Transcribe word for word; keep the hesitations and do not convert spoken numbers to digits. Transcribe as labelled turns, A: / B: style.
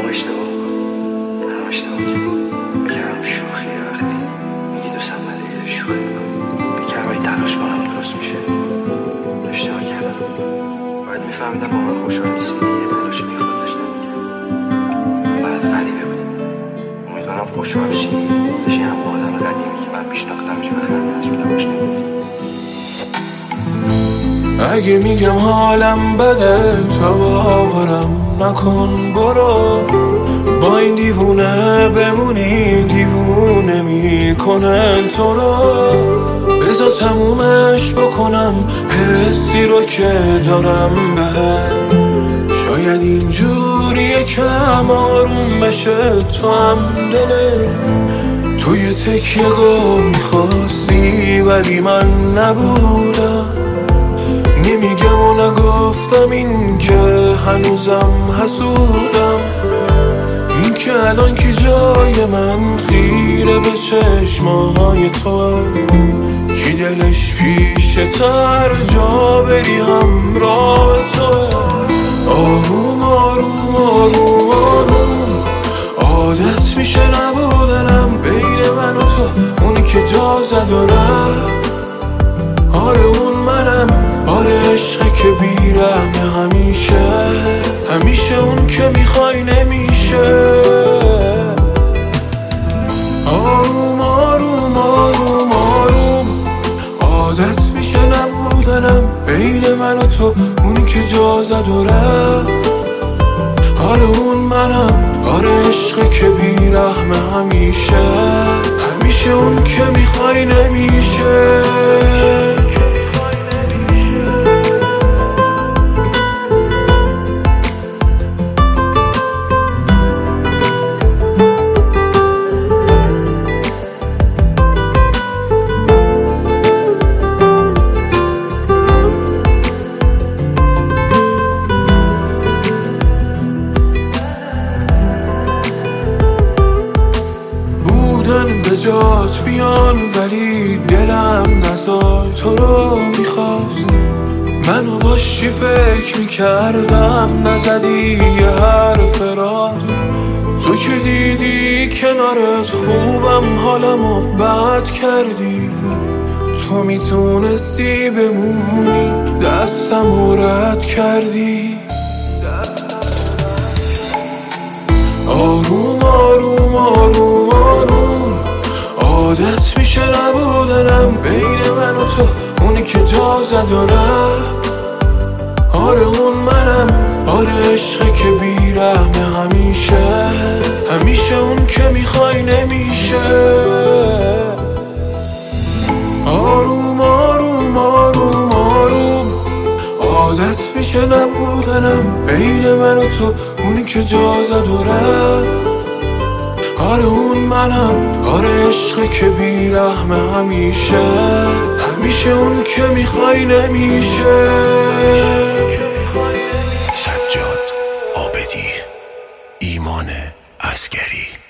A: اشتباه هم اشتباه بگرم شوخیه وقتی میگی دوستم نداری داری شوخی میکنی بگرم این تلاش با هم درست میشه اشتباه کردم باید میفهمیدم با من خوشحال نیستی یه تلاش بیخود داشتم میگم بعد غریبه بودیم امیدوارم خوشحال شی بشی هم با آدم قدیمی که من پیشناختمش بخندش بودمش نمیدید
B: اگه میگم حالم بده تو باورم نکن برو با این دیوونه بمونیم دیوونه میکنن تو رو بذار تمومش بکنم حسی رو که دارم بهت شاید اینجوری کم آروم بشه تو هم دله تو یه تکیه گم میخواستی ولی من نبودم نمیگم و نگفتم این که هنوزم حسودم این که الان که جای من خیره به چشمای تو کی دلش پیشه تر جا بری همراه تو آروم آروم آروم آروم عادت میشه نبودنم بین من و تو اونی که جا زد و رفت آره اون منم آره عشقه که بیرحمه همیشه همیشه اون که میخوای نمیشه آروم آروم آروم آروم عادت میشه نبودنم بین من و تو اونی که جا زد و رفت آره اون منم آره عشقه که بیرحمه همیشه همیشه اون که میخوای نمیشه به جات بیان ولی دلم نزار تو رو میخواست منو باشی فکر میکردم نزدی یه حرف راست تو که دیدی کنارت خوبم حالمو بد کردی تو میتونستی بمونی دستم رد کردی آروم آروم آروم آروم عادت میشه نبودنم بین من و تو اونی که جا زد و رفت آره اون منم آره عشقه که بیرحمه همیشه همیشه اون که میخوای نمیشه آروم آروم آروم آروم عادت میشه نبودنم بین من و تو اونی که جا زد و رفت آره اون منم آره عشقه که بیرحمه همیشه همیشه اون که میخوای نمیشه
C: سجاد عابدی ایمان عسگری